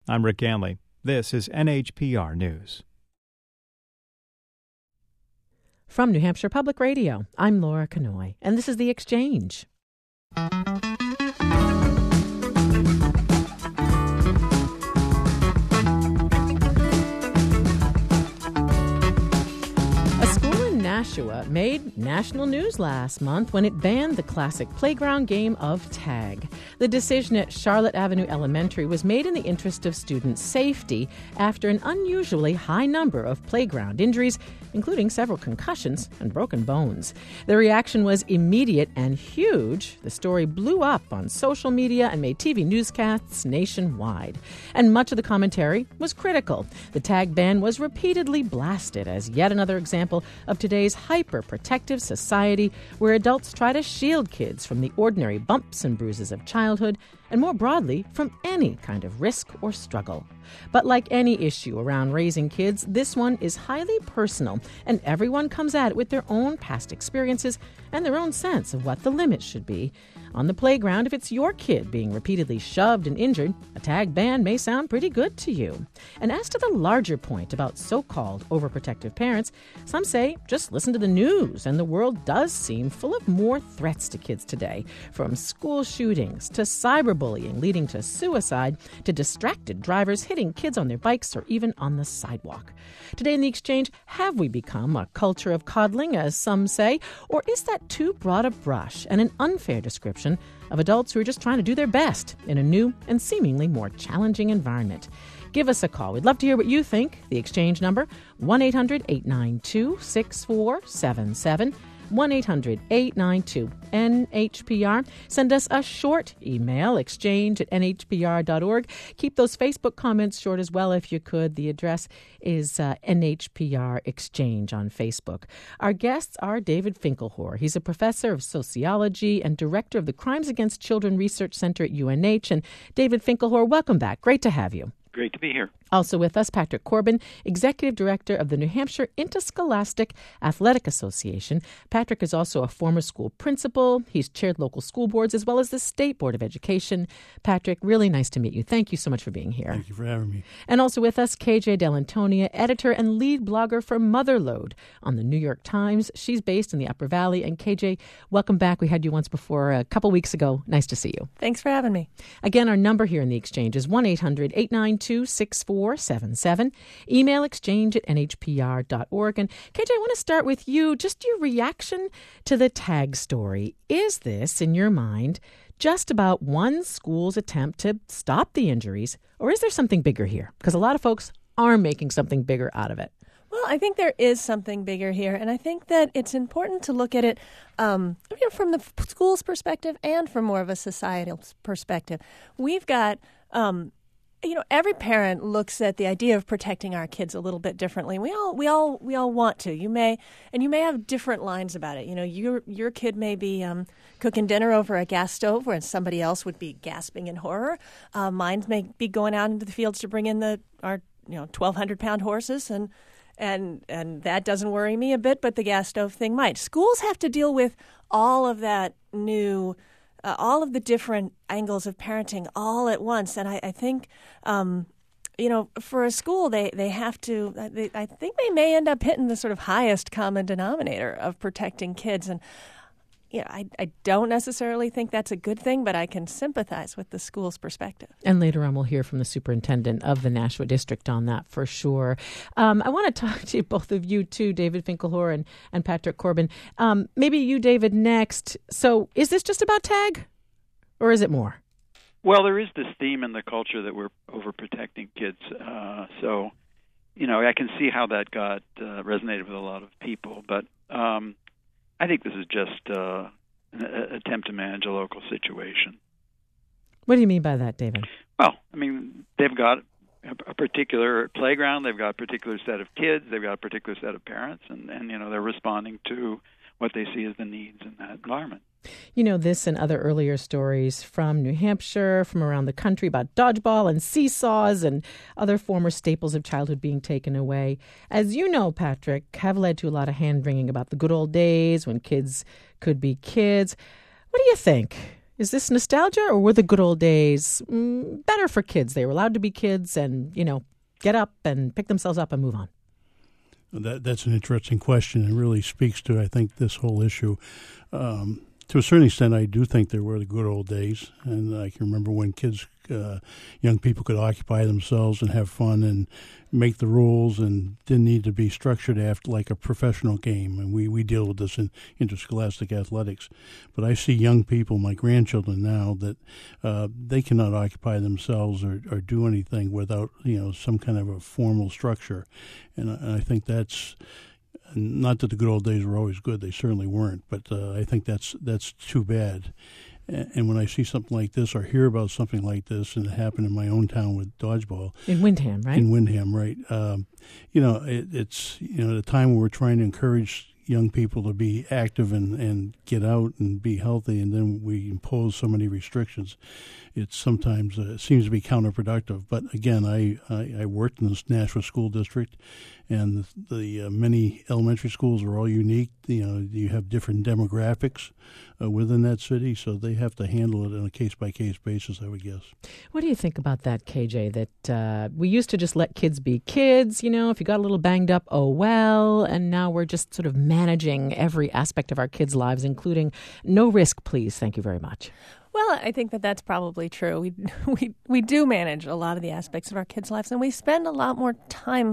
I'm Rick Ganley. This is NHPR News. From New Hampshire Public Radio, I'm Laura Kanoy, and this is The Exchange. Nashua made national news last month when it banned the classic playground game of tag. The decision at Charlotte Avenue Elementary was made in the interest of student safety after an unusually high number of playground injuries, including several concussions and broken bones. The reaction was immediate and huge. The story blew up on social media and made TV newscasts nationwide. And much of the commentary was critical. The tag ban was repeatedly blasted as yet another example of today's hyper-protective society where adults try to shield kids from the ordinary bumps and bruises of childhood and more broadly from any kind of risk or struggle. But like any issue around raising kids, this one is highly personal, and everyone comes at it with their own past experiences and their own sense of what the limits should be. On the playground, if it's your kid being repeatedly shoved and injured, a tag ban may sound pretty good to you. And as to the larger point about so-called overprotective parents, some say just listen to the news, and the world does seem full of more threats to kids today, from school shootings to cyberbullying leading to suicide to distracted drivers hitting kids on their bikes or even on the sidewalk. Today in The Exchange, have we become a culture of coddling, as some say, or is that too broad a brush and an unfair description of adults who are just trying to do their best in a new and seemingly more challenging environment? Give us a call. We'd love to hear what you think. The Exchange number, 1-800-892-6477. 1-800-892-NHPR. Send us a short email, exchange@nhpr.org. Keep those Facebook comments short as well if you could. The address is NHPR Exchange on Facebook. Our guests are David Finkelhor. He's a professor of sociology and director of the Crimes Against Children Research Center at UNH. And David Finkelhor, welcome back. Great to have you. Great to be here. Also with us, Patrick Corbin, Executive Director of the New Hampshire Interscholastic Athletic Association. Patrick is also a former school principal. He's chaired local school boards as well as the State Board of Education. Patrick, really nice to meet you. Thank you so much for being here. Thank you for having me. And also with us, KJ Dell'Antonia, editor and lead blogger for Motherload on the New York Times. She's based in the Upper Valley. And KJ, welcome back. We had you once before a couple weeks ago. Nice to see you. Thanks for having me. Again, our number here in the Exchange is 1-800-892-6477. Email exchange@nhpr.org. And KJ, I want to start with you. Just your reaction to the tag story. Is this, in your mind, just about one school's attempt to stop the injuries, or is there something bigger here? Because a lot of folks are making something bigger out of it. Well, I think there is something bigger here, and I think that it's important to look at it from the school's perspective and from more of a societal perspective. We've got every parent looks at the idea of protecting our kids a little bit differently. We all want to. You may have different lines about it. You know, your kid may be cooking dinner over a gas stove, whereas somebody else would be gasping in horror. Mine may be going out into the fields to bring in our 1,200-pound horses, and that doesn't worry me a bit. But the gas stove thing might. Schools have to deal with all of that new. All of the different angles of parenting all at once. And I think, for a school, they have to, I think they may end up hitting the sort of highest common denominator of protecting kids. And, I don't necessarily think that's a good thing, but I can sympathize with the school's perspective. And later on, we'll hear from the superintendent of the Nashua District on that for sure. I want to talk to both of you, too, David Finkelhor and Patrick Corbin. Maybe you, David, next. So is this just about tag, or is it more? Well, there is this theme in the culture that we're overprotecting kids. So, I can see how that got resonated with a lot of people. But I think this is just an attempt to manage a local situation. What do you mean by that, David? Well, they've got a particular playground, they've got a particular set of kids, they've got a particular set of parents, and they're responding to what they see as the needs in that environment. This and other earlier stories from New Hampshire, from around the country about dodgeball and seesaws and other former staples of childhood being taken away, as you know, Patrick, have led to a lot of hand-wringing about the good old days when kids could be kids. What do you think? Is this nostalgia, or were the good old days better for kids? They were allowed to be kids and, get up and pick themselves up and move on. That's an interesting question. It really speaks to, I think, this whole issue. To a certain extent, I do think there were the good old days, and I can remember when young people could occupy themselves and have fun and make the rules and didn't need to be structured after like a professional game. And we deal with this in interscholastic athletics. But I see young people, my grandchildren now, that they cannot occupy themselves or do anything without some kind of a formal structure. And I think that's. Not that the good old days were always good; they certainly weren't. But I think that's too bad. And when I see something like this or hear about something like this, and it happened in my own town with dodgeball in Windham, right? In Windham, right? It's at a time where we're trying to encourage young people to be active and get out and be healthy, and then we impose so many restrictions. It sometimes seems to be counterproductive. But again, I worked in this Nashua school district, and the many elementary schools are all unique. You have different demographics within that city, so they have to handle it on a case-by-case basis, I would guess. What do you think about that, KJ, that we used to just let kids be kids, if you got a little banged up, oh well, and now we're just sort of managing every aspect of our kids' lives, including no risk, please, thank you very much. Well, I think that's probably true. We do manage a lot of the aspects of our kids' lives, and we spend a lot more time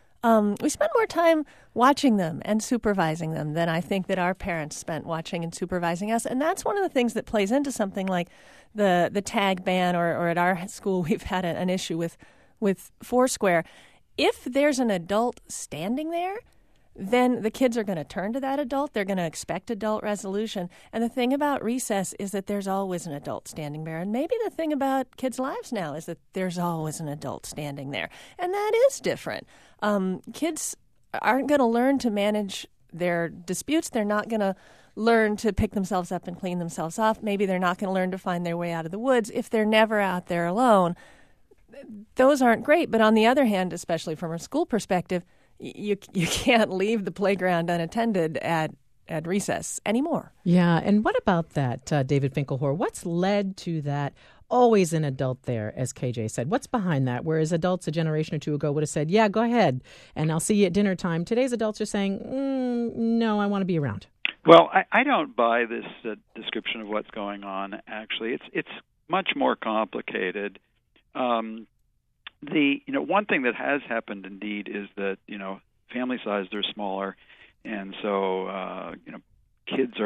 watching them and supervising them than I think that our parents spent watching and supervising us. And that's one of the things that plays into something like the tag ban, or at our school we've had an issue with Foursquare. If there's an adult standing there, then the kids are going to turn to that adult. They're going to expect adult resolution. And the thing about recess is that there's always an adult standing there. And maybe the thing about kids' lives now is that there's always an adult standing there. And that is different. Kids aren't going to learn to manage their disputes. They're not going to learn to pick themselves up and clean themselves off. Maybe they're not going to learn to find their way out of the woods if they're never out there alone. Those aren't great. But on the other hand, especially from a school perspective, you can't leave the playground unattended at recess anymore. Yeah, and what about that, David Finkelhor? What's led to that always an adult there, as KJ said? What's behind that? Whereas adults a generation or two ago would have said, yeah, go ahead, and I'll see you at dinner time. Today's adults are saying, no, I want to be around. Well, I don't buy this description of what's going on, actually. It's much more complicated. One thing that has happened indeed is that family sizes are smaller, and so kids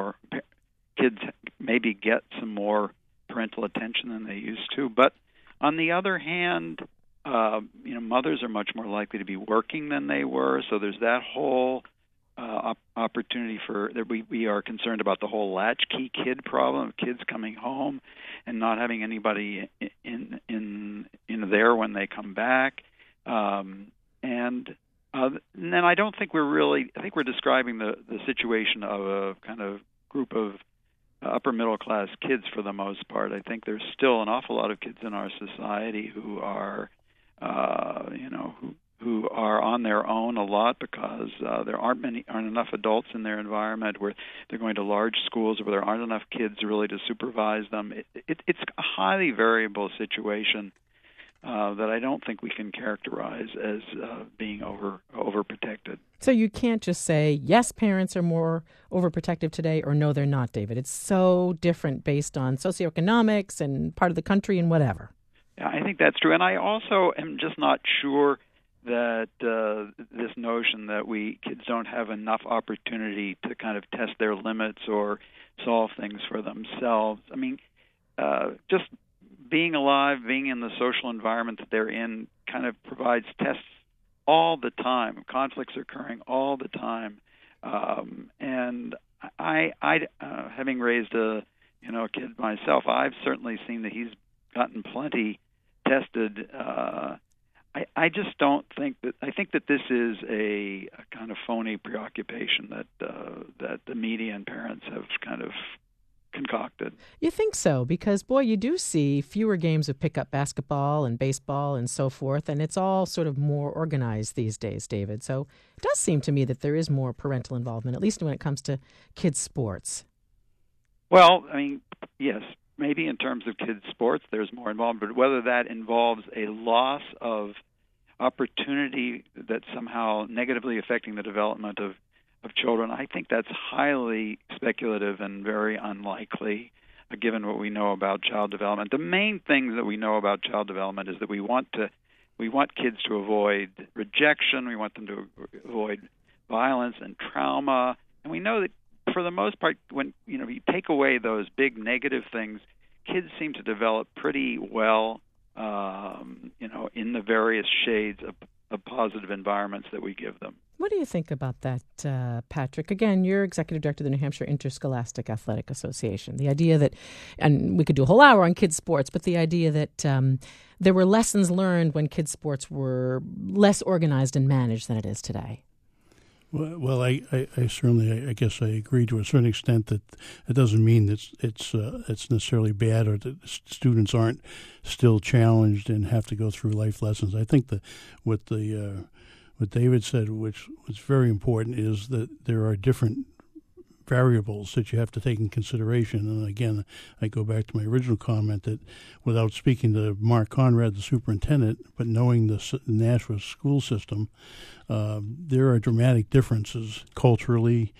maybe get some more parental attention than they used to. But on the other hand, mothers are much more likely to be working than they were, so there's that whole opportunity for that. We are concerned about the whole latchkey kid problem of kids coming home and not having anybody in there when they come back, and then I don't think I think we're describing the situation of a kind of group of upper middle class kids for the most part. I think there's still an awful lot of kids in our society who are who are on their own a lot because there aren't enough adults in their environment, where they're going to large schools where there aren't enough kids really to supervise them. It's a highly variable situation that I don't think we can characterize as being overprotected. So you can't just say, yes, parents are more overprotective today, or no, they're not, David. It's so different based on socioeconomics and part of the country and whatever. Yeah, I think that's true. And I also am just not sure that this notion that kids don't have enough opportunity to kind of test their limits or solve things for themselves. I mean, just being alive, being in the social environment that they're in kind of provides tests all the time. Conflicts are occurring all the time. And I having raised a kid myself, I've certainly seen that he's gotten plenty tested. I just don't think that. I think that this is a kind of phony preoccupation that the media and parents have kind of concocted. You think so? Because, boy, you do see fewer games of pickup basketball and baseball and so forth, and it's all sort of more organized these days, David. So it does seem to me that there is more parental involvement, at least when it comes to kids' sports. Well, I mean, yes, maybe in terms of kids' sports, there's more involvement, but whether that involves a loss of opportunity that's somehow negatively affecting the development of children, I think that's highly speculative and very unlikely, given what we know about child development. The main things that we know about child development is that we want kids to avoid rejection, we want them to avoid violence and trauma, and we know that for the most part, when you take away those big negative things, kids seem to develop pretty well, in the various shades of positive environments that we give them. What do you think about that, Patrick? Again, you're executive director of the New Hampshire Interscholastic Athletic Association. The idea that, and we could do a whole hour on kids' sports, but the idea that there were lessons learned when kids' sports were less organized and managed than it is today. Well, I certainly, I guess I agree to a certain extent that it doesn't mean that it's necessarily bad or that students aren't still challenged and have to go through life lessons. I think that what David said, which was very important, is that there are different variables that you have to take in consideration. And again, I go back to my original comment that without speaking to Mark Conrad, the superintendent, but knowing the Nashua school system, there are dramatic differences culturally.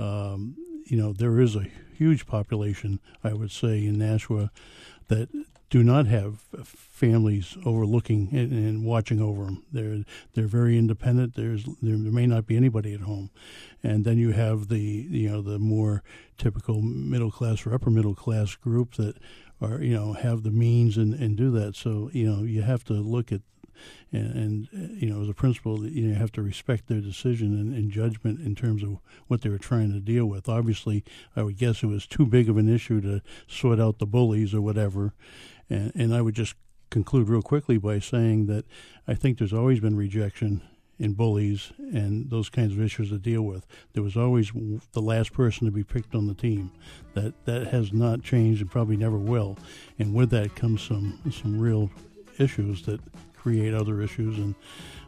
There is a huge population, I would say, in Nashua that do not have families overlooking and watching over them. They're very independent. There may not be anybody at home, and then you have the more typical middle class or upper middle class group that are have the means and do that. So you have to look at and as a principal, you have to respect their decision and judgment in terms of what they were trying to deal with. Obviously, I would guess it was too big of an issue to sort out the bullies or whatever. And I would just conclude real quickly by saying that I think there's always been rejection in bullies and those kinds of issues to deal with. There was always the last person to be picked on the team. That has not changed and probably never will. And with that comes some real issues that create other issues. And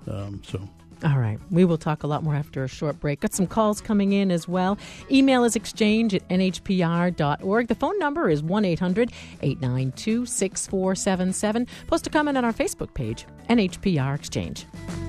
All right. We will talk a lot more after a short break. Got some calls coming in as well. Email is exchange@nhpr.org. The phone number is 1-800-892-6477. Post a comment on our Facebook page, NHPR Exchange.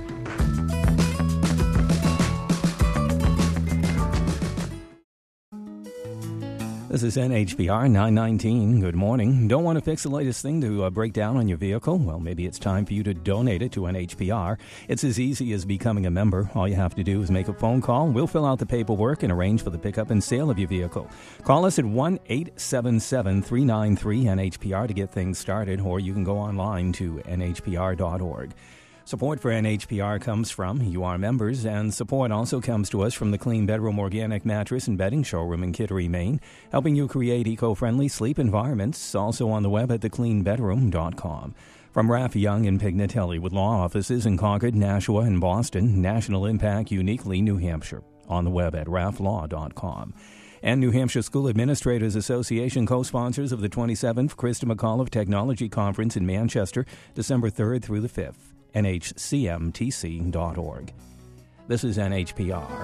This is NHPR 919. Good morning. Don't want to fix the latest thing to break down on your vehicle? Well, maybe it's time for you to donate it to NHPR. It's as easy as becoming a member. All you have to do is make a phone call. We'll fill out the paperwork and arrange for the pickup and sale of your vehicle. Call us at 1-877-393-NHPR to get things started, or you can go online to nhpr.org. Support for NHPR comes from UR members, and support also comes to us from the Clean Bedroom Organic Mattress and Bedding Showroom in Kittery, Maine, helping you create eco-friendly sleep environments, also on the web at thecleanbedroom.com. From Raff Young and Pignatelli with law offices in Concord, Nashua, and Boston, National Impact Uniquely, New Hampshire, on the web at rafflaw.com. And New Hampshire School Administrators Association co-sponsors of the 27th Christa McAuliffe Technology Conference in Manchester, December 3rd through the 5th. nhcmtc.org. This is NHPR.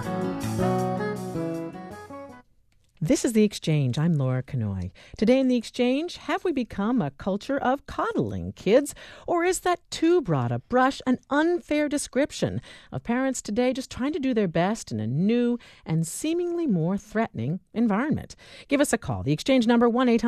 This is The Exchange. I'm Laura Kanoy. Today in The Exchange, have we become a culture of coddling kids? Or is that too broad a brush, an unfair description of parents today just trying to do their best in a new and seemingly more threatening environment? Give us a call. The Exchange number,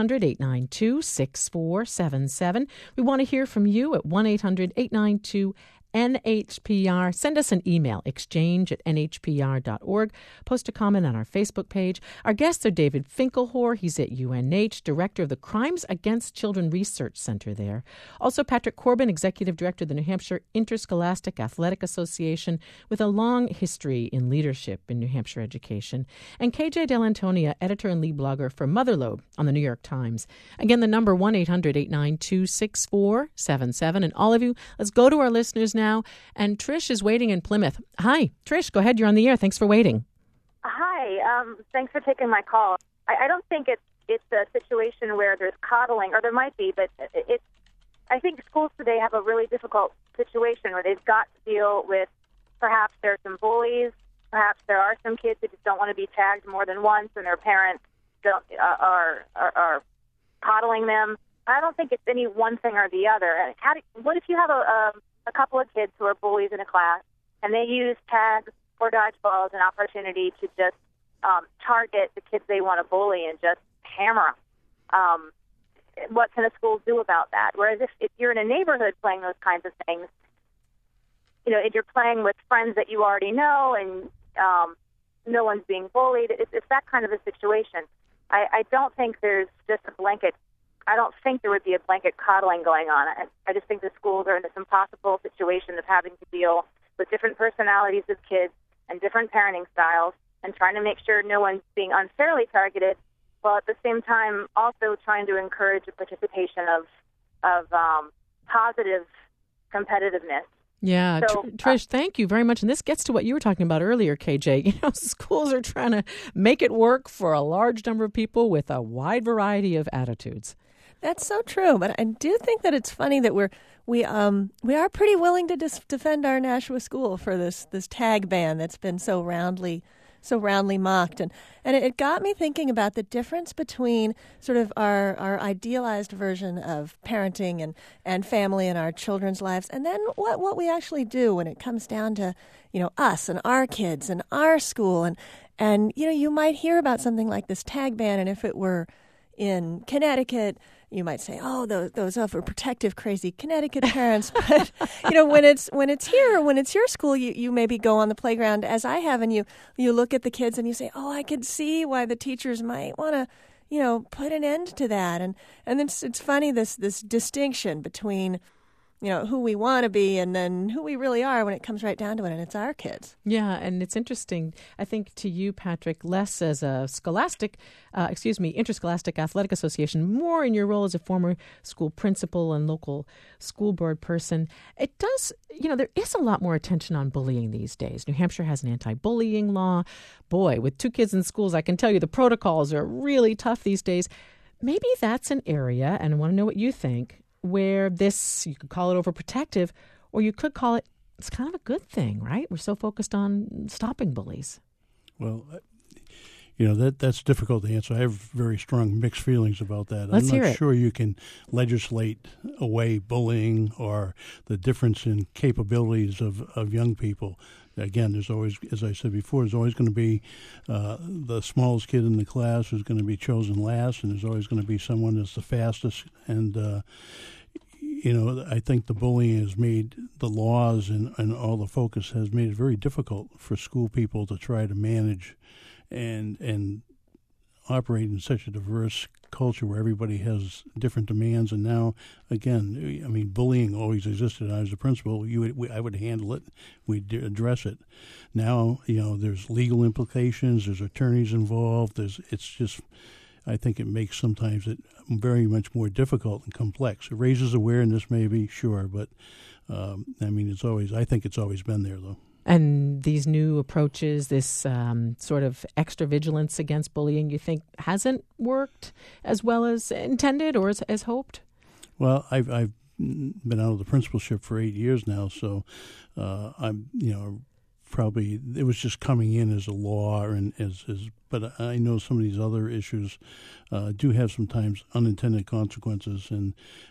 1-800-892-6477. We want to hear from you at 1-800-892-NHPR. Send us an email, exchange@nhpr.org. Post a comment on our Facebook page. Our guests are David Finkelhor. He's at UNH, Director of the Crimes Against Children Research Center there. Also, Patrick Corbin, Executive Director of the New Hampshire Interscholastic Athletic Association, with a long history in leadership in New Hampshire education. And KJ Dell'Antonia, Editor and lead blogger for Motherlode on the New York Times. Again, the number 1-800-892-6477. And all of you, let's go to our listeners now. And Trish is waiting in Plymouth. Hi, Trish, go ahead. You're on the air. Thanks for waiting. Hi. Thanks for taking my call. I don't think it's a situation where there's coddling, or there might be, but I think schools today have a really difficult situation where they've got to deal with, perhaps there's some bullies, perhaps there are some kids who just don't want to be tagged more than once, and their parents are coddling them. I don't think it's any one thing or the other. What if you have a couple of kids who are bullies in a class, and they use tag or dodgeball as an opportunity to just target the kids they want to bully and just hammer them? What can a school do about that? Whereas if you're in a neighborhood playing those kinds of things, if you're playing with friends that you already know and no one's being bullied, it's that kind of a situation. I don't think there's just a blanket. I don't think there would be a blanket coddling going on. I just think the schools are in this impossible situation of having to deal with different personalities of kids and different parenting styles and trying to make sure no one's being unfairly targeted, while at the same time also trying to encourage the participation of positive competitiveness. Yeah, So, Trish, thank you very much. And this gets to what you were talking about earlier, KJ. Schools are trying to make it work for a large number of people with a wide variety of attitudes. That's so true, but I do think that it's funny that we are pretty willing to defend our Nashua school for this tag ban that's been so roundly mocked, and it got me thinking about the difference between sort of our idealized version of parenting and family in our children's lives, and then what we actually do when it comes down to us and our kids and our school, and you might hear about something like this tag ban, and if it were in Connecticut, you might say, "Oh, those overprotective, crazy Connecticut parents." But when it's here, when it's your school, you maybe go on the playground as I have, and you look at the kids and you say, "Oh, I could see why the teachers might want to, put an end to that." And then it's funny this distinction between who we want to be and then who we really are when it comes right down to it, and it's our kids. Yeah, and it's interesting, I think, to you, Patrick, less as a interscholastic athletic association, more in your role as a former school principal and local school board person. It does, there is a lot more attention on bullying these days. New Hampshire has an anti-bullying law. Boy, with 2 kids in schools, I can tell you the protocols are really tough these days. Maybe that's an area, and I want to know what you think, where this, you could call it overprotective, or you could call it's kind of a good thing, right? We're so focused on stopping bullies. Well, that's difficult to answer. I have very strong mixed feelings about that. Let's hear I'm it. not sure you can legislate away bullying or the difference in capabilities of young people. Again, there's always, as I said before, there's always going to be the smallest kid in the class who's going to be chosen last, and there's always going to be someone that's the fastest. And I think the bullying has made the laws and all the focus has made it very difficult for school people to try to manage and operate in such a diverse culture where everybody has different demands. And now, again, I mean, bullying always existed. I was a principal. I would handle it. We'd address it. Now, there's legal implications. There's attorneys involved. I think it makes sometimes it very much more difficult and complex. It raises awareness, maybe, sure, but I think it's always been there, though. And these new approaches, this sort of extra vigilance against bullying, you think hasn't worked as well as intended or as hoped? Well, I've been out of the principalship for 8 years now, so I'm probably it was just coming in as a law and but I know some of these other issues do have sometimes unintended consequences, and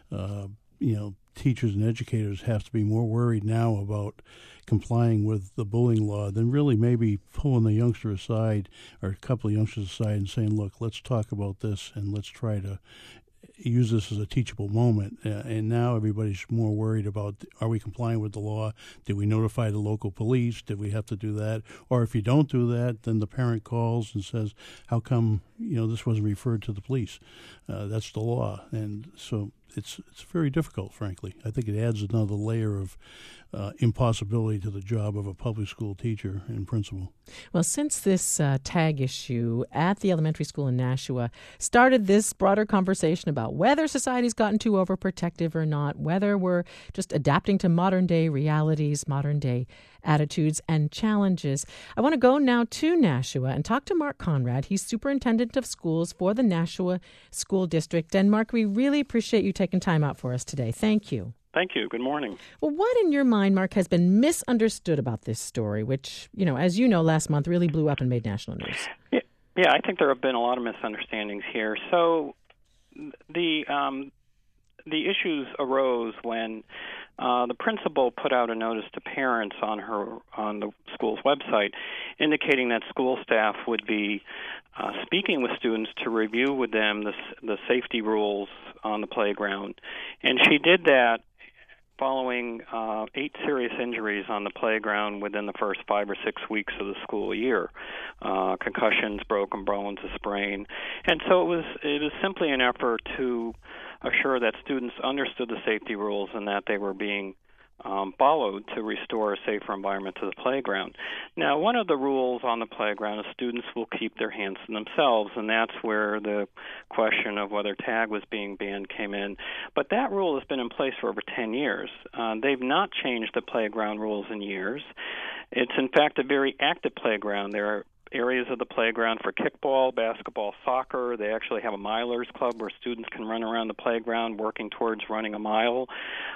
teachers and educators have to be more worried now about complying with the bullying law than really maybe pulling the youngster aside or a couple of youngsters aside and saying, look, let's talk about this and let's try to use this as a teachable moment. And now everybody's more worried about, are we complying with the law? Did we notify the local police? Did we have to do that? Or if you don't do that, then the parent calls and says, how come this wasn't referred to the police? That's the law. And so it's very difficult, frankly. I think it adds another layer of impossibility to the job of a public school teacher and principal. Well, since this tag issue at the elementary school in Nashua started this broader conversation about whether society's gotten too overprotective or not, whether we're just adapting to modern-day realities, modern-day attitudes and challenges, I want to go now to Nashua and talk to Mark Conrad. He's superintendent of schools for the Nashua School District. And Mark, we really appreciate you taking time out for us today. Thank you. Thank you. Good morning. Well, what in your mind, Mark, has been misunderstood about this story, which, as you know, last month really blew up and made national news? Yeah, I think there have been a lot of misunderstandings here. So the issues arose when the principal put out a notice to parents on the school's website indicating that school staff would be speaking with students to review with them the safety rules on the playground. And she did that following 8 serious injuries on the playground within the first 5 or 6 weeks of the school year, concussions, broken bones, a sprain. And so it was simply an effort to assure that students understood the safety rules and that they were being followed to restore a safer environment to the playground. Now, one of the rules on the playground is students will keep their hands to themselves, and that's where the question of whether tag was being banned came in. But that rule has been in place for over 10 years. They've not changed the playground rules in years. It's, in fact, a very active playground. There are areas of the playground for kickball, basketball, soccer. They actually have a milers club where students can run around the playground working towards running a mile.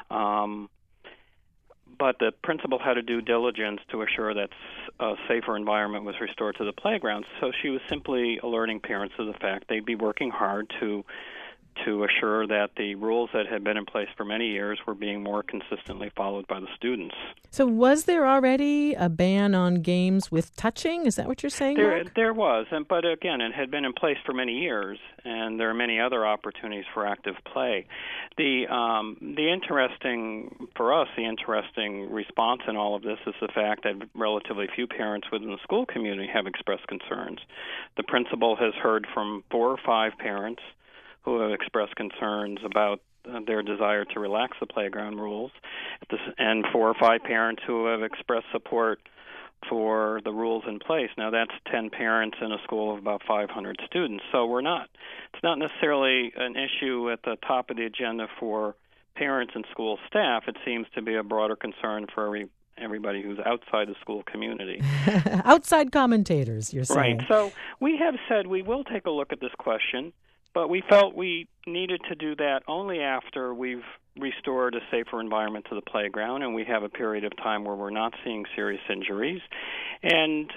But the principal had to do diligence to assure that a safer environment was restored to the playground. So she was simply alerting parents of the fact they'd be working hard to assure that the rules that had been in place for many years were being more consistently followed by the students. So was there already a ban on games with touching? Is that what you're saying, Mark? There was, but again, it had been in place for many years, and there are many other opportunities for active play. The interesting response in all of this is the fact that relatively few parents within the school community have expressed concerns. The principal has heard from 4 or 5 parents who have expressed concerns about their desire to relax the playground rules, and 4 or 5 parents who have expressed support for the rules in place. Now, that's 10 parents in a school of about 500 students. So it's not necessarily an issue at the top of the agenda for parents and school staff. It seems to be a broader concern for everybody who's outside the school community. Outside commentators, you're saying. Right. So we have said we will take a look at this question, but we felt we needed to do that only after we've restored a safer environment to the playground, and we have a period of time where we're not seeing serious injuries. And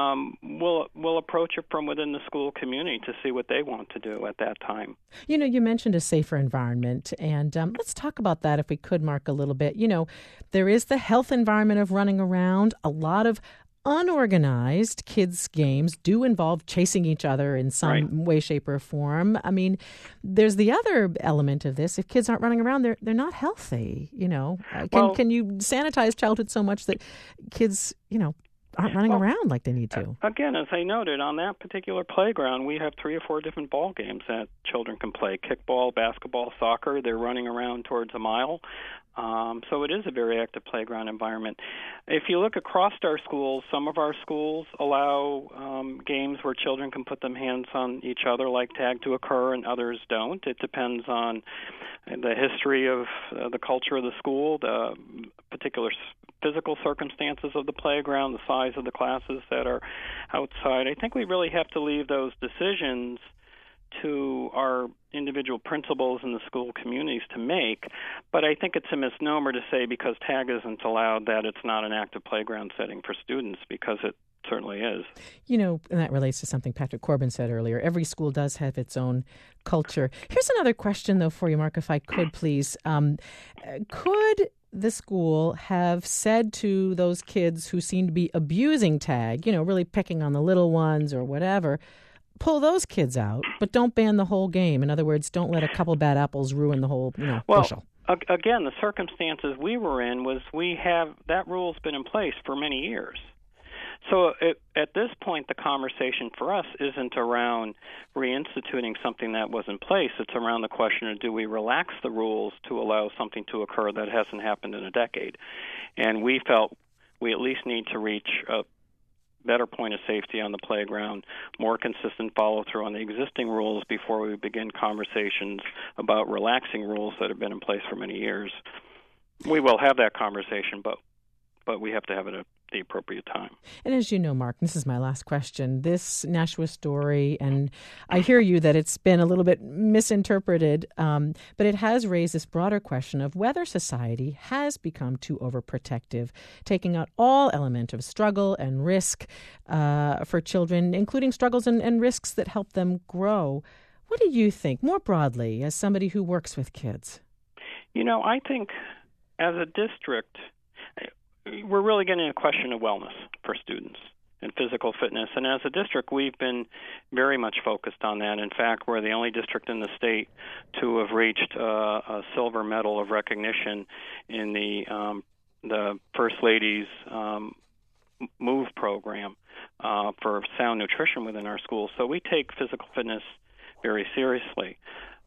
we'll approach it from within the school community to see what they want to do at that time. You know, you mentioned a safer environment, and let's talk about that if we could, Mark, a little bit. You know, there is the health environment of running around. A lot of unorganized kids' games do involve chasing each other in some way, shape, or form. I mean, there's the other element of this. If kids aren't running around, they're not healthy. You know, can you sanitize childhood so much that kids, aren't running around like they need to? Again, as I noted, on that particular playground, we have 3 or 4 different ball games that children can play. Kickball, basketball, soccer. They're running around towards a mile. So it is a very active playground environment. If you look across our schools, some of our schools allow games where children can put their hands on each other, like tag, to occur, and others don't. It depends on the history of the culture of the school, the particular physical circumstances of the playground, the size of the classes that are outside. I think we really have to leave those decisions to our individual principals in the school communities to make, but I think it's a misnomer to say because tag isn't allowed that it's not an active playground setting for students, because it certainly is. You know, and that relates to something Patrick Corbin said earlier. Every school does have its own culture. Here's another question, though, for you, Mark, if I could, please. Could the school have said to those kids who seem to be abusing tag, really picking on the little ones or whatever, pull those kids out, but don't ban the whole game? In other words, don't let a couple bad apples ruin the whole bushel. Again, the circumstances we were in was that rule's been in place for many years. So at this point, the conversation for us isn't around reinstituting something that was in place. It's around the question of, do we relax the rules to allow something to occur that hasn't happened in a decade? And we felt we at least need to reach a better point of safety on the playground, more consistent follow-through on the existing rules before we begin conversations about relaxing rules that have been in place for many years. We will have that conversation, but we have to have it at the appropriate time. And as you know, Mark, this is my last question. This Nashua story, and I hear you that it's been a little bit misinterpreted, but it has raised this broader question of whether society has become too overprotective, taking out all element of struggle and risk for children, including struggles and risks that help them grow. What do you think, more broadly, as somebody who works with kids? I think as a district, we're really getting a question of wellness for students and physical fitness. And as a district, we've been very much focused on that. In fact, we're the only district in the state to have reached a silver medal of recognition in the First Lady's MOVE program for sound nutrition within our schools. So we take physical fitness very seriously.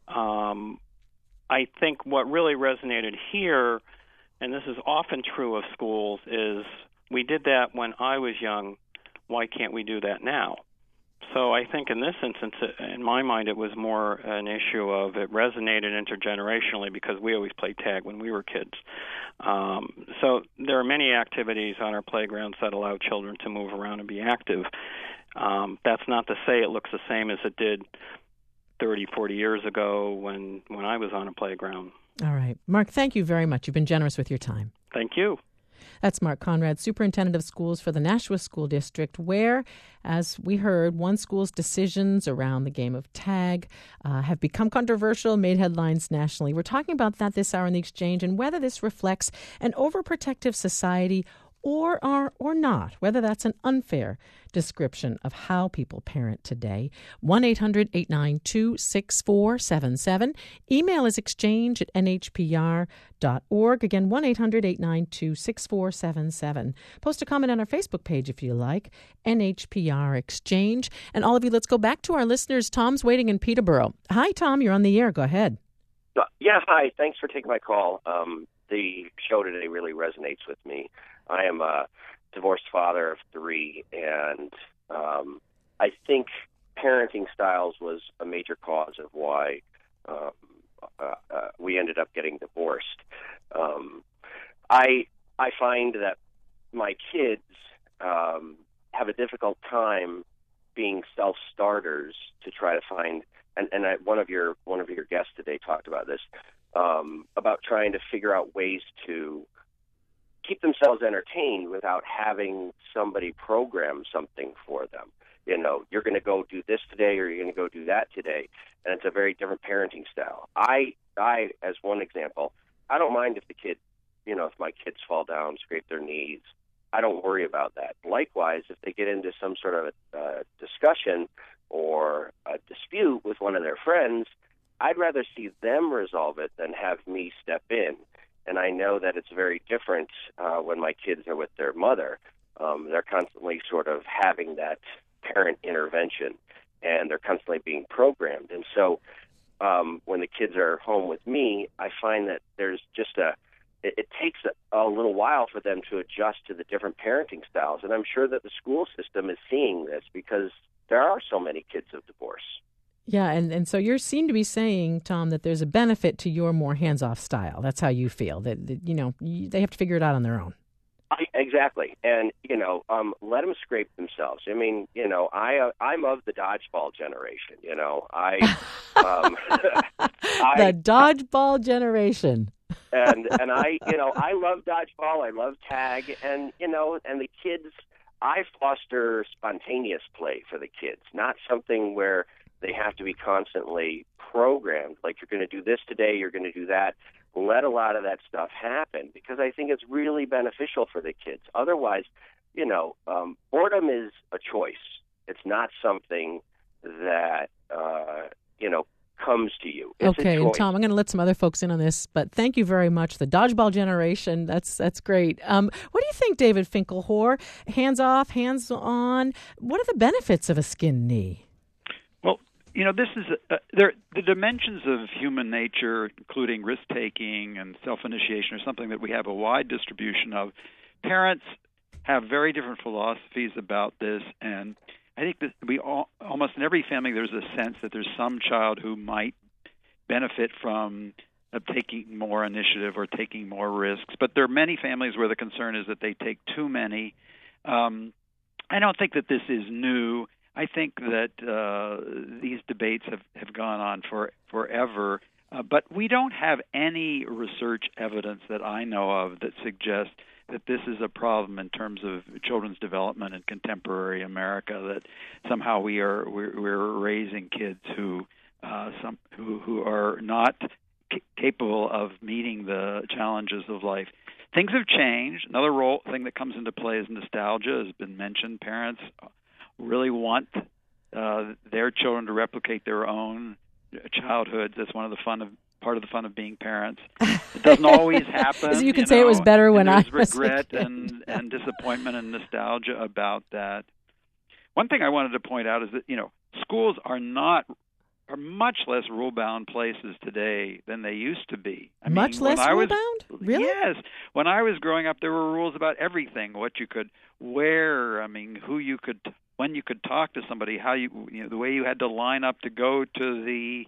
I think what really resonated here, and this is often true of schools, is we did that when I was young. Why can't we do that now? So I think in this instance, in my mind, it was more an issue of it resonated intergenerationally because we always played tag when we were kids. So there are many activities on our playgrounds that allow children to move around and be active. That's not to say it looks the same as it did 30, 40 years ago when I was on a playground. All right. Mark, thank you very much. You've been generous with your time. Thank you. That's Mark Conrad, Superintendent of Schools for the Nashua School District, where, as we heard, one school's decisions around the game of tag have become controversial, made headlines nationally. We're talking about that this hour in the Exchange and whether this reflects an overprotective society or not, whether that's an unfair description of how people parent today. 1-800-892-6477. Email is exchange@nhpr.org. Again, 1-800-892-6477. Post a comment on our Facebook page if you like, NHPR Exchange. And all of you, let's go back to our listeners. Tom's waiting in Peterborough. Hi, Tom. You're on the air. Go ahead. Yeah, hi. Thanks for taking my call. The show today really resonates with me. I am a divorced father of 3, and I think parenting styles was a major cause of why we ended up getting divorced. I find that my kids have a difficult time being self-starters to try to find, and one of your guests today talked about this, about trying to figure out ways to keep themselves entertained without having somebody program something for them. You're going to go do this today or you're going to go do that today, and it's a very different parenting style. I as one example, I don't mind if the kid, if my kids fall down, scrape their knees, I don't worry about that. Likewise, if they get into some sort of a discussion or a dispute with one of their friends, I'd rather see them resolve it than have me step in. And I know that it's very different when my kids are with their mother. They're constantly sort of having that parent intervention, and they're constantly being programmed. And so when the kids are home with me, I find that there's just it takes a little while for them to adjust to the different parenting styles. And I'm sure that the school system is seeing this because there are so many kids of divorce. Yeah, and so you seem to be saying, Tom, that there's a benefit to your more hands-off style. That's how you feel, that they have to figure it out on their own. Exactly. And, let them scrape themselves. I mean, I'm of the dodgeball generation, The dodgeball generation. and I love dodgeball. I love tag. And, and the kids, I foster spontaneous play for the kids, not something where they have to be constantly programmed, like you're going to do this today, you're going to do that. Let a lot of that stuff happen because I think it's really beneficial for the kids. Otherwise, boredom is a choice. It's not something that, comes to you. It's okay, and Tom, I'm going to let some other folks in on this, but thank you very much. The dodgeball generation, that's great. What do you think, David Finkelhor? Hands off, hands on. What are the benefits of a skinned knee? Well, this is the dimensions of human nature, including risk-taking and self-initiation, are something that we have a wide distribution of. Parents have very different philosophies about this, and I think that almost in every family there's a sense that there's some child who might benefit from taking more initiative or taking more risks. But there are many families where the concern is that they take too many. I don't think that this is new. I think that these debates have gone on forever. But we don't have any research evidence that I know of that suggests that this is a problem in terms of children's development in contemporary America, that somehow we're raising kids who some who are not capable of meeting the challenges of life. Things have changed. Another thing that comes into play is nostalgia. Has been mentioned. Parents really want their children to replicate their own childhoods. That's part of the fun of being parents. It doesn't always happen. You can say it was better when I was regret and disappointment and nostalgia about that. One thing I wanted to point out is that schools are much less rule-bound places today than they used to be. Much less rule-bound? Really? Yes. When I was growing up, there were rules about everything: what you could wear, when you could talk to somebody, how the way you had to line up to go to the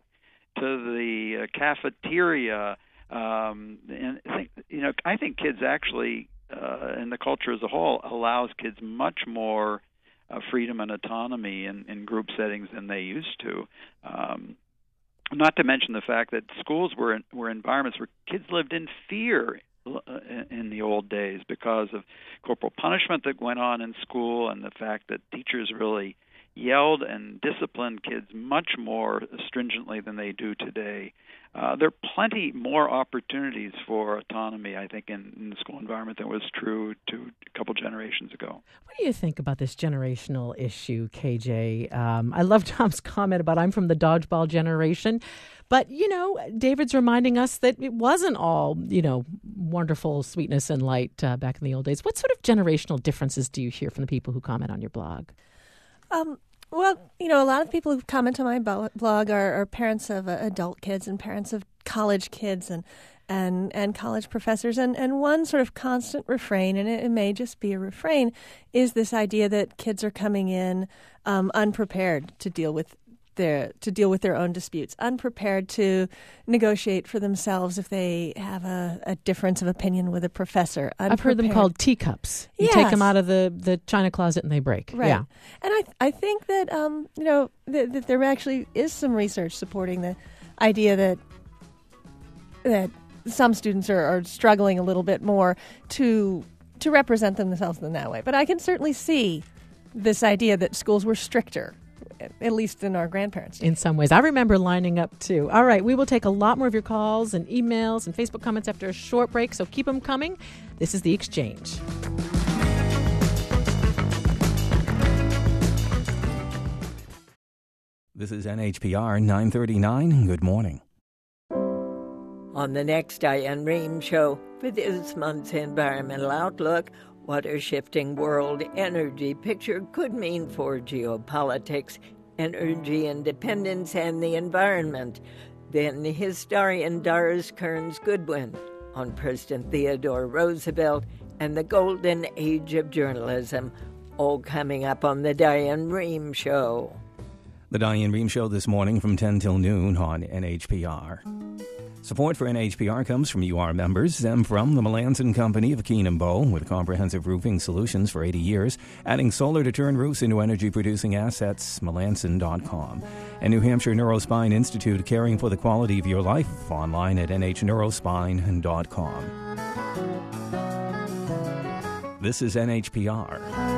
cafeteria. And I think kids actually, and the culture as a whole, allows kids much more freedom and autonomy in group settings than they used to. Not to mention the fact that schools were environments where kids lived in fear in the old days because of corporal punishment that went on in school, and the fact that teachers really yelled and disciplined kids much more stringently than they do today. There are plenty more opportunities for autonomy, I think, in the school environment than was true to a couple generations ago. What do you think about this generational issue, KJ? I love Tom's comment about I'm from the dodgeball generation. But, David's reminding us that it wasn't all, wonderful sweetness and light back in the old days. What sort of generational differences do you hear from the people who comment on your blog? Well, a lot of people who comment on my blog are parents of adult kids and parents of college kids and college professors. And one sort of constant refrain, and it may just be a refrain, is this idea that kids are coming in unprepared to deal with their own disputes, unprepared to negotiate for themselves if they have a difference of opinion with a professor. I've heard them called teacups. You take them out of the china closet and they break. Right. Yeah. And I think that that there actually is some research supporting the idea that some students are struggling a little bit more to represent themselves in that way. But I can certainly see this idea that schools were stricter, at least in our grandparents' days. In some ways. I remember lining up, too. All right, we will take a lot more of your calls and emails and Facebook comments after a short break, so keep them coming. This is The Exchange. This is NHPR 939. Good morning. On the next Diane Rehm Show, for this month's Environmental Outlook, what a shifting world energy picture could mean for geopolitics, energy independence, and the environment. Then historian Doris Kearns Goodwin on President Theodore Roosevelt and the golden age of journalism, all coming up on the Diane Rehm Show. The Diane Rehm Show this morning from 10 till noon on NHPR. Support for NHPR comes from UR members and from the Melanson Company of Keenan Bow, with comprehensive roofing solutions for 80 years, adding solar to turn roofs into energy-producing assets, Melanson.com. And New Hampshire Neurospine Institute, caring for the quality of your life, online at NHNeurospine.com. This is NHPR.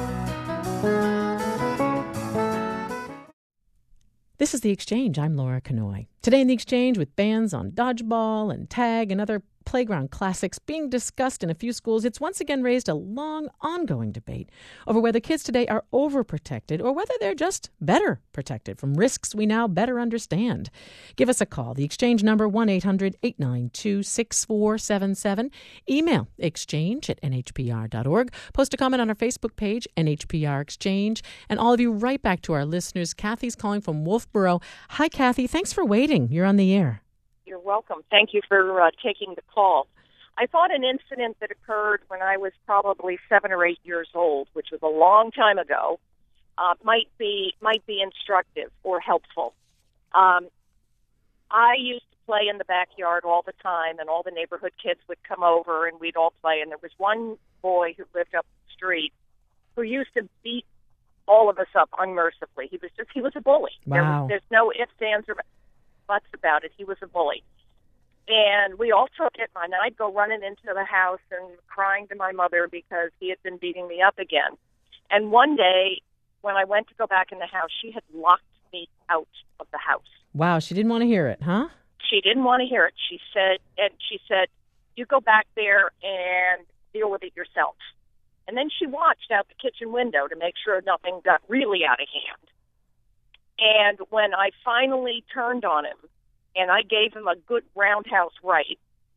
This is The Exchange. I'm Laura Kanoy. Today in The Exchange, with bans on dodgeball and tag and other playground classics being discussed in a few schools, it's once again raised a long, ongoing debate over whether kids today are overprotected or whether they're just better protected from risks we now better understand. Give us a call. The Exchange number, 1-800-892-6477. Email exchange@nhpr.org. Post a comment on our Facebook page, NHPR Exchange. And all of you, right back to our listeners. Kathy's calling from Wolfboro. Hi, Kathy. Thanks for waiting. You're on the air. You're welcome. Thank you for taking the call. I thought an incident that occurred when I was probably 7 or 8 years old, which was a long time ago, might be instructive or helpful. I used to play in the backyard all the time, and all the neighborhood kids would come over, and we'd all play. And there was one boy who lived up the street who used to beat all of us up unmercifully. He was a bully. Wow. There's no ifs, ands, or buts about it. He was a bully. And we all took it, and I'd go running into the house and crying to my mother because he had been beating me up again. And one day, when I went to go back in the house, she had locked me out of the house. Wow, she didn't want to hear it, huh? She didn't want to hear it. She said, you go back there and deal with it yourself. And then she watched out the kitchen window to make sure nothing got really out of hand. And when I finally turned on him and I gave him a good roundhouse right,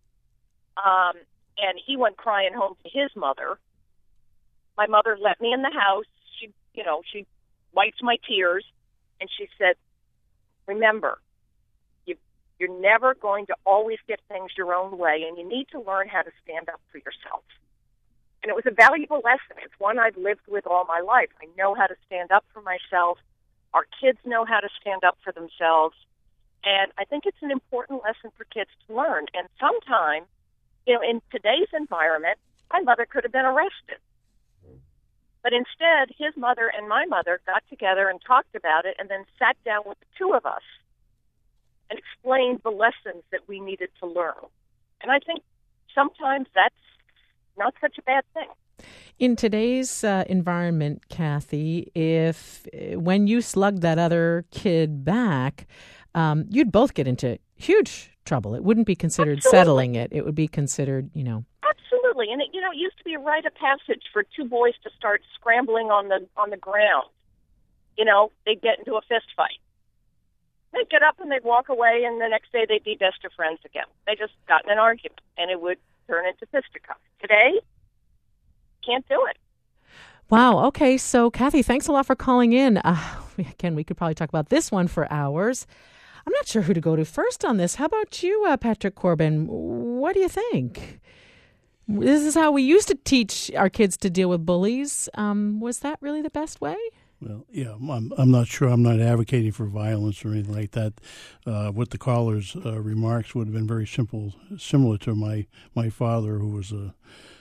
and he went crying home to his mother, my mother let me in the house. She wiped my tears, and she said, remember, you're never going to always get things your own way, and you need to learn how to stand up for yourself. And it was a valuable lesson. It's one I've lived with all my life. I know how to stand up for myself. Our kids know how to stand up for themselves. And I think it's an important lesson for kids to learn. And sometimes, in today's environment, my mother could have been arrested. But instead, his mother and my mother got together and talked about it and then sat down with the two of us and explained the lessons that we needed to learn. And I think sometimes that's not such a bad thing. In today's environment, Kathy, when you slugged that other kid back, you'd both get into huge trouble. It wouldn't be considered settling it. It would be considered, Absolutely. And it used to be a rite of passage for two boys to start scrambling on the ground. They'd get into a fist fight. They'd get up and they'd walk away, and the next day they'd be best of friends again. They just got in an argument, and it would turn into fisticuffs. Today, can't do it. Wow. Okay. So, Kathy, thanks a lot for calling in. Again, we could probably talk about this one for hours. I'm not sure who to go to first on this. How about you, Patrick Corbin? What do you think? This is how we used to teach our kids to deal with bullies. Was that really the best way? Well, yeah, I'm not sure. I'm not advocating for violence or anything like that. What the caller's remarks would have been very similar to my father, who was a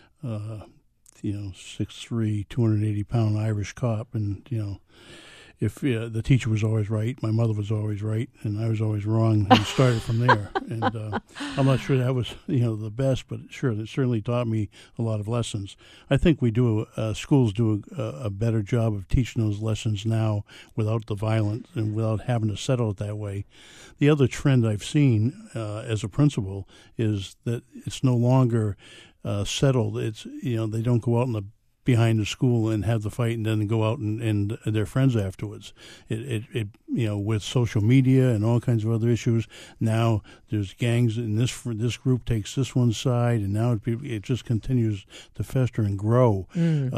6'3", 280-pound Irish cop, and if the teacher was always right, my mother was always right, and I was always wrong, and started from there. And I'm not sure that was the best, but sure, it certainly taught me a lot of lessons. I think schools do a better job of teaching those lessons now without the violence and without having to settle it that way. The other trend I've seen as a principal is that it's no longer settled. It's they don't go out behind the school and have the fight and then go out and they're friends afterwards. It with social media and all kinds of other issues, now there's gangs, and this group takes this one side, and now it just continues to fester and grow.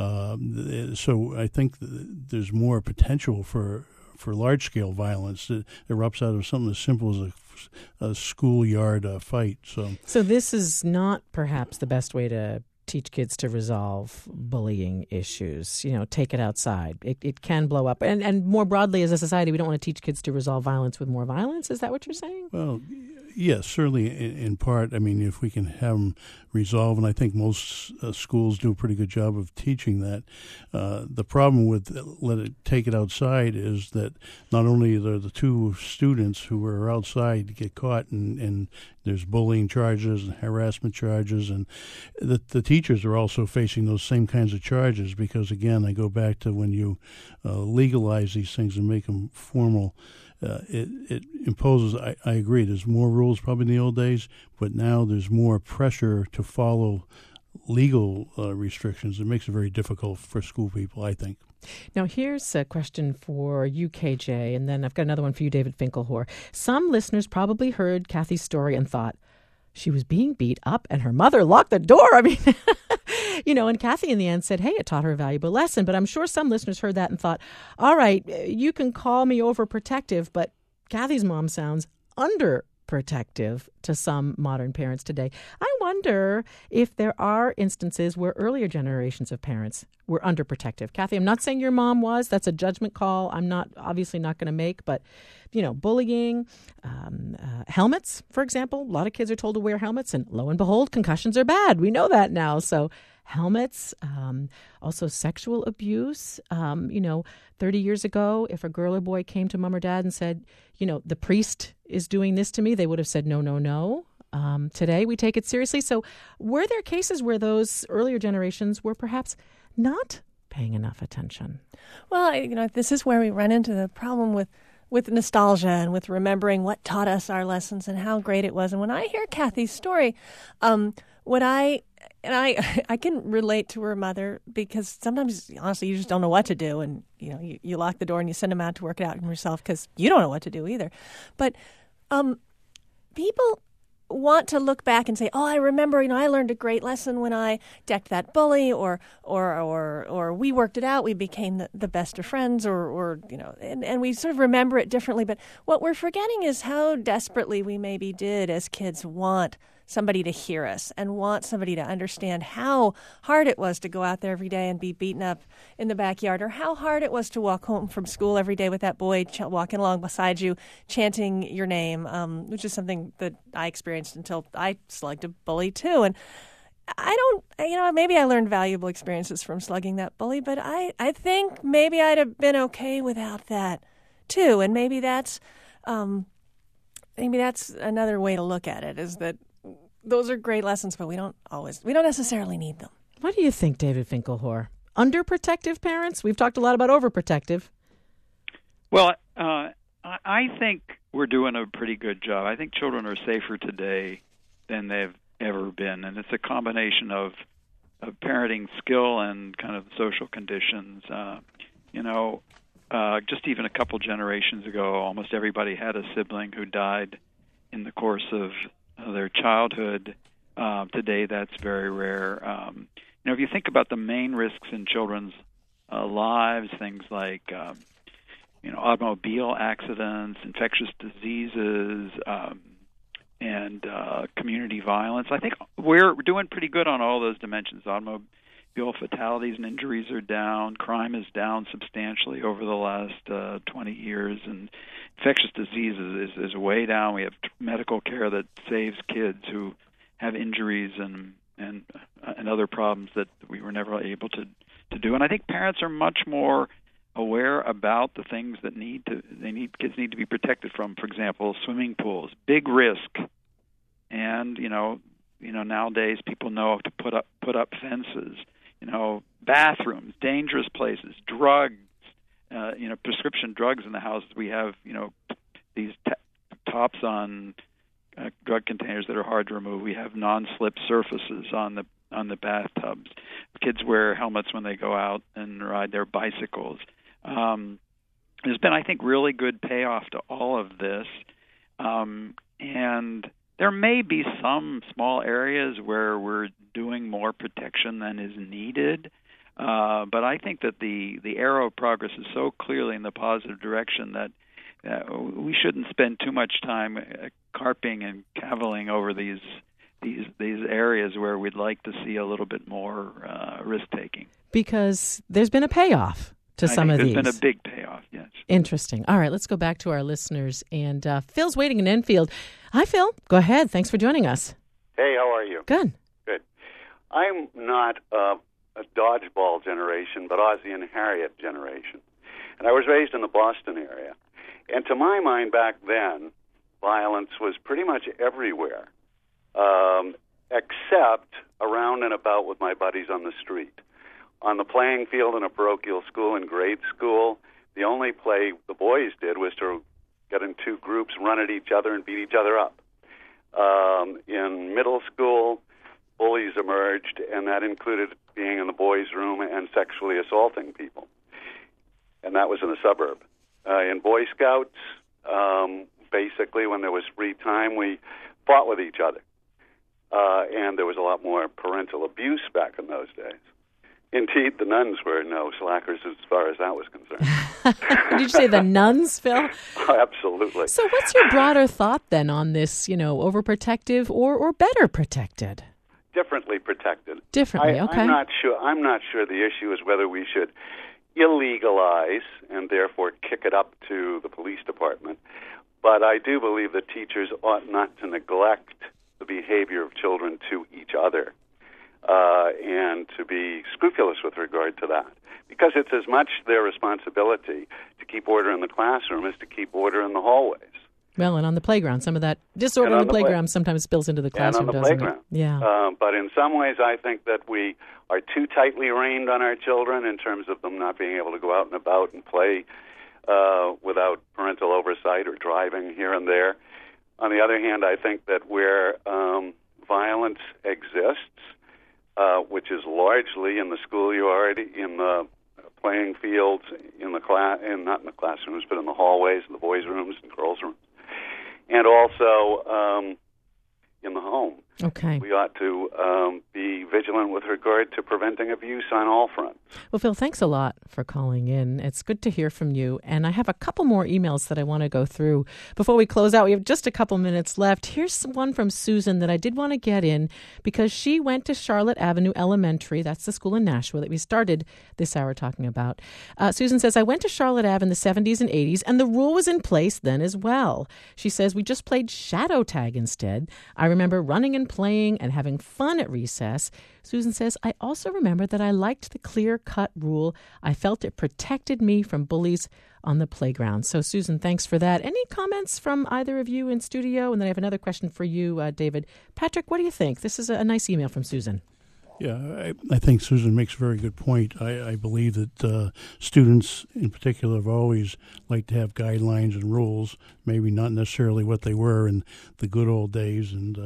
So I think there's more potential for large-scale violence that erupts out of something as simple as a schoolyard fight. So this is not perhaps the best way to teach kids to resolve bullying issues, take it outside. It can blow up. And more broadly as a society, we don't want to teach kids to resolve violence with more violence. Is that what you're saying? Well, yes, certainly in part. I mean, if we can have them resolve, and I think most schools do a pretty good job of teaching that. The problem with take it outside is that not only are the two students who are outside get caught and there's bullying charges and harassment charges, and the teachers are also facing those same kinds of charges because, again, I go back to when you legalize these things and make them formal, it imposes, I agree, there's more rules probably in the old days, but now there's more pressure to follow legal restrictions. It makes it very difficult for school people, I think. Now, here's a question for you, KJ, and then I've got another one for you, David Finkelhor. Some listeners probably heard Kathy's story and thought, she was being beat up and her mother locked the door. I mean, and Kathy in the end said, hey, it taught her a valuable lesson. But I'm sure some listeners heard that and thought, all right, you can call me overprotective, but Kathy's mom sounds underprotective to some modern parents today. I wonder if there are instances where earlier generations of parents were underprotective. Kathy, I'm not saying your mom was. That's a judgment call I'm obviously not going to make. But, bullying, helmets, for example. A lot of kids are told to wear helmets, and lo and behold, concussions are bad. We know that now. So helmets, also sexual abuse. 30 years ago, if a girl or boy came to mom or dad and said, the priest is doing this to me, they would have said, no, no, no. Today, we take it seriously. So were there cases where those earlier generations were perhaps not paying enough attention? Well, this is where we run into the problem with with nostalgia and with remembering what taught us our lessons and how great it was. And when I hear Kathy's story, I can relate to her mother, because sometimes, honestly, you just don't know what to do. And, you lock the door and you send them out to work it out yourself because you don't know what to do either. But people want to look back and say, "Oh, I remember, I learned a great lesson when I decked that bully, or we worked it out, we became the best of friends, and we sort of remember it differently." But what we're forgetting is how desperately we maybe did as kids want somebody to hear us and want somebody to understand how hard it was to go out there every day and be beaten up in the backyard, or how hard it was to walk home from school every day with that boy walking along beside you, chanting your name, which is something that I experienced until I slugged a bully too. And maybe I learned valuable experiences from slugging that bully, but I think maybe I'd have been okay without that too. And maybe that's another way to look at it, is that those are great lessons, but we don't necessarily need them. What do you think, David Finkelhor? Underprotective parents? We've talked a lot about overprotective. Well, I think we're doing a pretty good job. I think children are safer today than they've ever been, and it's a combination of parenting skill and kind of social conditions. Just even a couple generations ago, almost everybody had a sibling who died in the course of their childhood. Today, that's very rare. If you think about the main risks in children's lives, things like automobile accidents, infectious diseases, and community violence, I think we're doing pretty good on all those dimensions. Automobile fatalities and injuries are down. Crime is down substantially over the last 20 years, and infectious diseases is way down. We have medical care that saves kids who have injuries and other problems that we were never able to do. And I think parents are much more aware about the things that kids need to be protected from. For example, swimming pools, big risk, and nowadays people know to put up fences. Bathrooms, dangerous places, drugs. Prescription drugs in the houses. We have, these tops on drug containers that are hard to remove. We have non-slip surfaces on the bathtubs. Kids wear helmets when they go out and ride their bicycles. There's been, I think, really good payoff to all of this, and there may be some small areas where we're doing more protection than is needed. But I think that the arrow of progress is so clearly in the positive direction that we shouldn't spend too much time carping and caviling over these areas where we'd like to see a little bit more risk-taking. Because there's been a payoff to some of these. There's been a big payoff, yes. Interesting. All right, let's go back to our listeners. And Phil's waiting in Enfield. Hi, Phil. Go ahead. Thanks for joining us. Hey, how are you? Good. Good. I'm not a dodgeball generation, but Ozzie and Harriet generation. And I was raised in the Boston area. And to my mind back then, violence was pretty much everywhere, except around and about with my buddies on the street. On the playing field in a parochial school in grade school, the only play the boys did was to get in two groups, run at each other, and beat each other up. In middle school, bullies emerged, and that included being in the boys' room and sexually assaulting people. And that was in a suburb. In Boy Scouts, basically when there was free time, we fought with each other. And there was a lot more parental abuse back in those days. Indeed, the nuns were no slackers as far as that was concerned. Did you say the nuns, Phil? Absolutely. So what's your broader thought then on this, overprotective or better protected? Differently protected. Differently, okay. I'm not sure the issue is whether we should illegalize and therefore kick it up to the police department. But I do believe that teachers ought not to neglect the behavior of children to each other and to be scrupulous with regard to that. Because it's as much their responsibility to keep order in the classroom as to keep order in the hallways. Well, and on the playground, some of that disorder on the playground sometimes spills into the classroom, doesn't it? Yeah. But in some ways, I think that we are too tightly reined on our children in terms of them not being able to go out and about and play without parental oversight or driving here and there. On the other hand, I think that where violence exists, which is largely in the schoolyard, in the playing fields, in the not in the classrooms, but in the hallways, in the boys' rooms and girls' rooms, and also in the home. Okay. We ought to be vigilant with regard to preventing abuse on all fronts. Well, Phil, thanks a lot for calling in. It's good to hear from you. And I have a couple more emails that I want to go through. Before we close out, we have just a couple minutes left. Here's one from Susan that I did want to get in because she went to Charlotte Avenue Elementary. That's the school in Nashua that we started this hour talking about. Susan says, I went to Charlotte Ave in the 70s and 80s, and the rule was in place then as well. She says, we just played shadow tag instead. I remember running and playing and having fun at recess. Susan says, I also remember that I liked the clear-cut rule. I felt it protected me from bullies on the playground. So, Susan, thanks for that. Any comments from either of you in studio? And then I have another question for you, David. Patrick, what do you think? This is a nice email from Susan. Yeah, I think Susan makes a very good point. I believe that students in particular have always liked to have guidelines and rules, maybe not necessarily what they were in the good old days. And,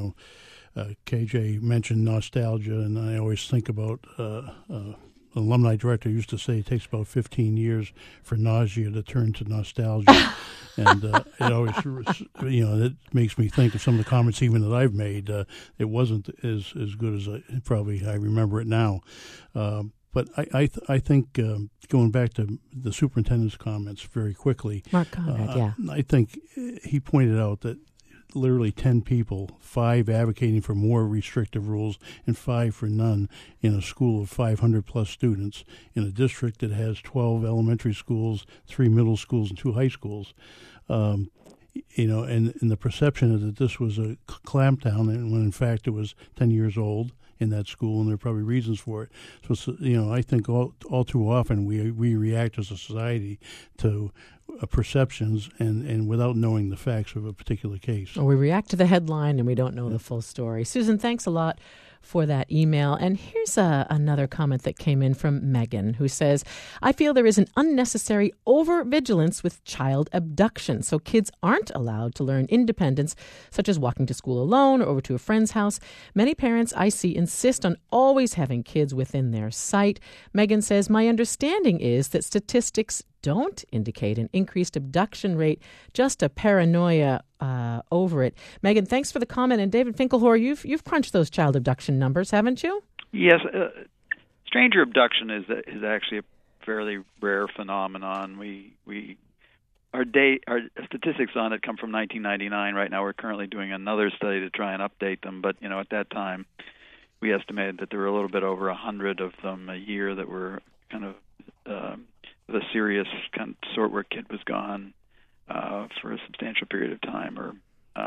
KJ mentioned nostalgia, and I always think about an alumni director used to say it takes about 15 years for nausea to turn to nostalgia. And it always, it makes me think of some of the comments even that I've made. It wasn't as good as I remember it now. But I think going back to the superintendent's comments very quickly. Mark Conrad, yeah. I think he pointed out that literally 10 people, 5 advocating for more restrictive rules and 5 for none in a school of 500-plus students in a district that has 12 elementary schools, 3 middle schools, and 2 high schools. And the perception is that this was a clampdown, and when in fact it was 10 years old in that school, and there are probably reasons for it. So I think all too often we react as a society to perceptions and without knowing the facts of a particular case. Or we react to the headline and we don't know the full story. Susan, thanks a lot for that email. And here's another comment that came in from Megan, who says, I feel there is an unnecessary overvigilance with child abduction. So kids aren't allowed to learn independence, such as walking to school alone or over to a friend's house. Many parents I see insist on always having kids within their sight. Megan says, my understanding is that statistics don't indicate an increased abduction rate, just a paranoia over it. Megan, thanks for the comment. And David Finkelhor, you've crunched those child abduction numbers, haven't you? Yes. Stranger abduction is actually a fairly rare phenomenon. Our statistics on it come from 1999. Right now we're currently doing another study to try and update them. But, at that time we estimated that there were a little bit over 100 of them a year that were kind of the serious kind of sort where a kid was gone for a substantial period of time,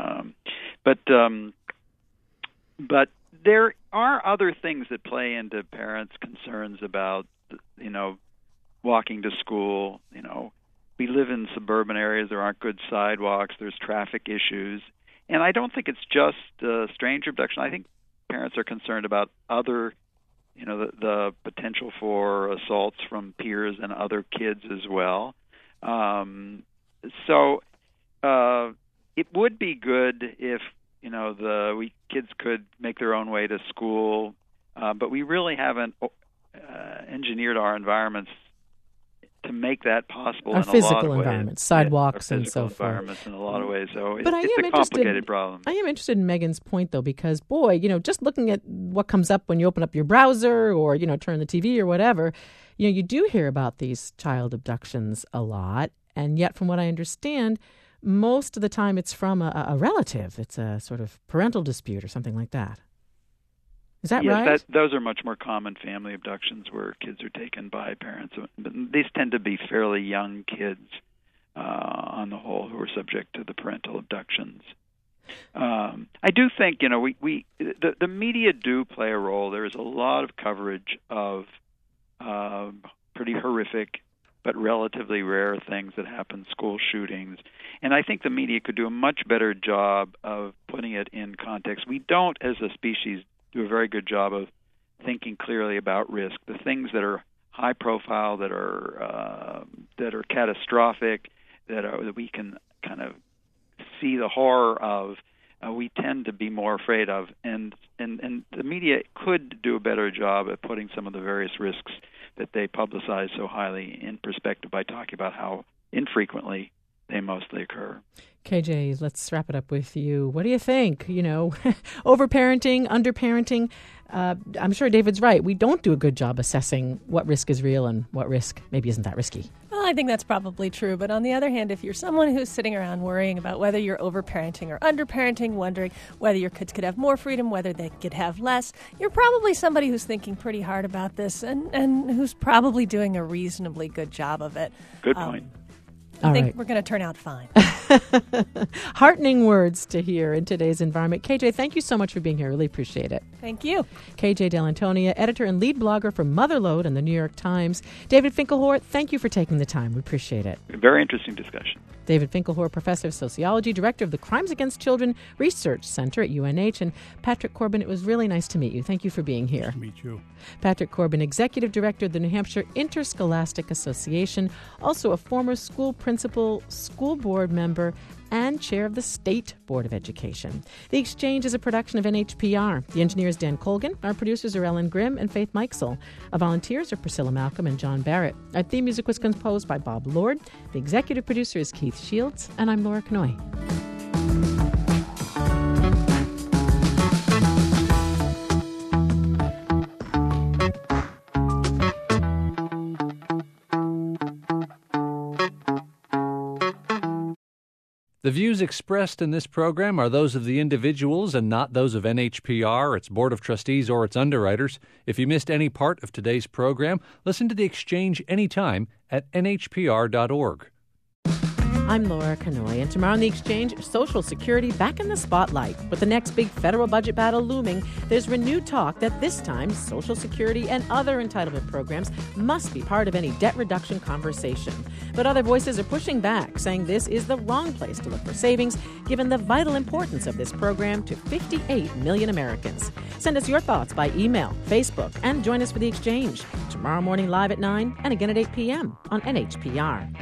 but there are other things that play into parents' concerns about walking to school. We live in suburban areas. There aren't good sidewalks. There's traffic issues, and I don't think it's just stranger abduction. I think parents are concerned about other. The potential for assaults from peers and other kids as well. So it would be good if kids could make their own way to school, but we really haven't engineered our environments to make that possible. Our in physical a lot of environments, ways. sidewalks, and so forth. Environments in a lot of ways. So but it's a complicated problem. I am interested in Megan's point, though, because, boy, just looking at what comes up when you open up your browser or, turn the TV or whatever, you do hear about these child abductions a lot. And yet, from what I understand, most of the time it's from a relative. It's a sort of parental dispute or something like that. Is that right? Yes, those are much more common family abductions where kids are taken by parents. But these tend to be fairly young kids on the whole who are subject to the parental abductions. I do think, the media do play a role. There is a lot of coverage of pretty horrific but relatively rare things that happen, school shootings. And I think the media could do a much better job of putting it in context. We don't, as a species, do a very good job of thinking clearly about risk. The things that are high profile, that are catastrophic, that we can kind of see the horror of, we tend to be more afraid of, and the media could do a better job at putting some of the various risks that they publicize so highly in perspective by talking about how infrequently they mostly occur. KJ, let's wrap it up with you. What do you think? Overparenting, underparenting. I'm sure David's right. We don't do a good job assessing what risk is real and what risk maybe isn't that risky. Well, I think that's probably true. But on the other hand, if you're someone who's sitting around worrying about whether you're overparenting or underparenting, wondering whether your kids could have more freedom, whether they could have less, you're probably somebody who's thinking pretty hard about this and who's probably doing a reasonably good job of it. Good point. I think we're going to turn out fine. Heartening words to hear in today's environment. KJ, thank you so much for being here. Really appreciate it. Thank you. KJ Dell'Antonia, editor and lead blogger for Motherlode and the New York Times. David Finkelhor, thank you for taking the time. We appreciate it. Very interesting discussion. David Finkelhor, professor of sociology, director of the Crimes Against Children Research Center at UNH. And Patrick Corbin, it was really nice to meet you. Thank you for being here. Nice to meet you. Patrick Corbin, executive director of the New Hampshire Interscholastic Association, also a former school principal, school board member, and chair of the State Board of Education. The Exchange is a production of NHPR. The engineer is Dan Colgan. Our producers are Ellen Grimm and Faith Mikesell. Our volunteers are Priscilla Malcolm and John Barrett. Our theme music was composed by Bob Lord. The executive producer is Keith Shields, and I'm Laura Knoy. The views expressed in this program are those of the individuals and not those of NHPR, its Board of Trustees, or its underwriters. If you missed any part of today's program, listen to The Exchange anytime at nhpr.org. I'm Laura Knoy, and tomorrow on The Exchange, Social Security back in the spotlight. With the next big federal budget battle looming, there's renewed talk that this time Social Security and other entitlement programs must be part of any debt reduction conversation. But other voices are pushing back, saying this is the wrong place to look for savings, given the vital importance of this program to 58 million Americans. Send us your thoughts by email, Facebook, and join us for The Exchange. Tomorrow morning live at 9 and again at 8 p.m. on NHPR.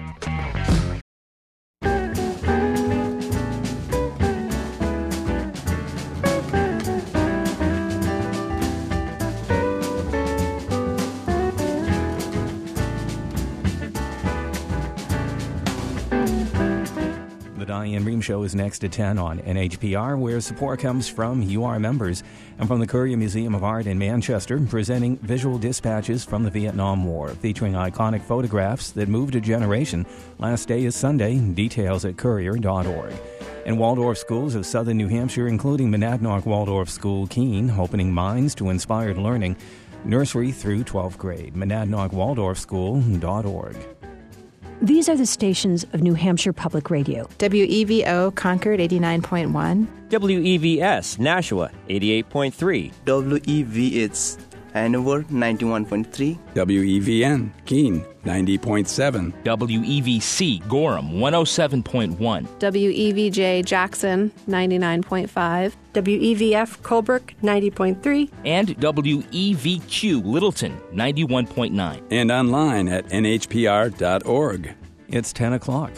Diane Rehm Show is next at 10 on NHPR, where support comes from UR members and from the Courier Museum of Art in Manchester, presenting visual dispatches from the Vietnam War, featuring iconic photographs that moved a generation. Last day is Sunday. Details at courier.org. And Waldorf schools of southern New Hampshire, including Monadnock Waldorf School, Keene, opening minds to inspired learning, nursery through 12th grade. MonadnockWaldorfSchool.org. These are the stations of New Hampshire Public Radio. WEVO Concord 89.1. WEVS Nashua 88.3. WEVS Hanover 91.3. WEVN Keene 90.7. WEVC Gorham 107.1. WEVJ Jackson 99.5. WEVF Colebrook 90.3. And WEVQ Littleton 91.9. And online at nhpr.org. It's 10 o'clock.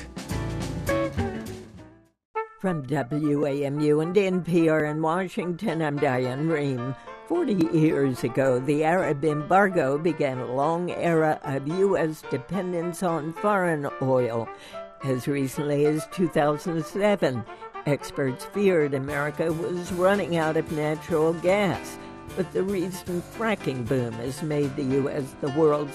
From WAMU and NPR in Washington, I'm Diane Rehm. 40 years ago, the Arab embargo began a long era of U.S. dependence on foreign oil. As recently as 2007, experts feared America was running out of natural gas. But the recent fracking boom has made the U.S. the world's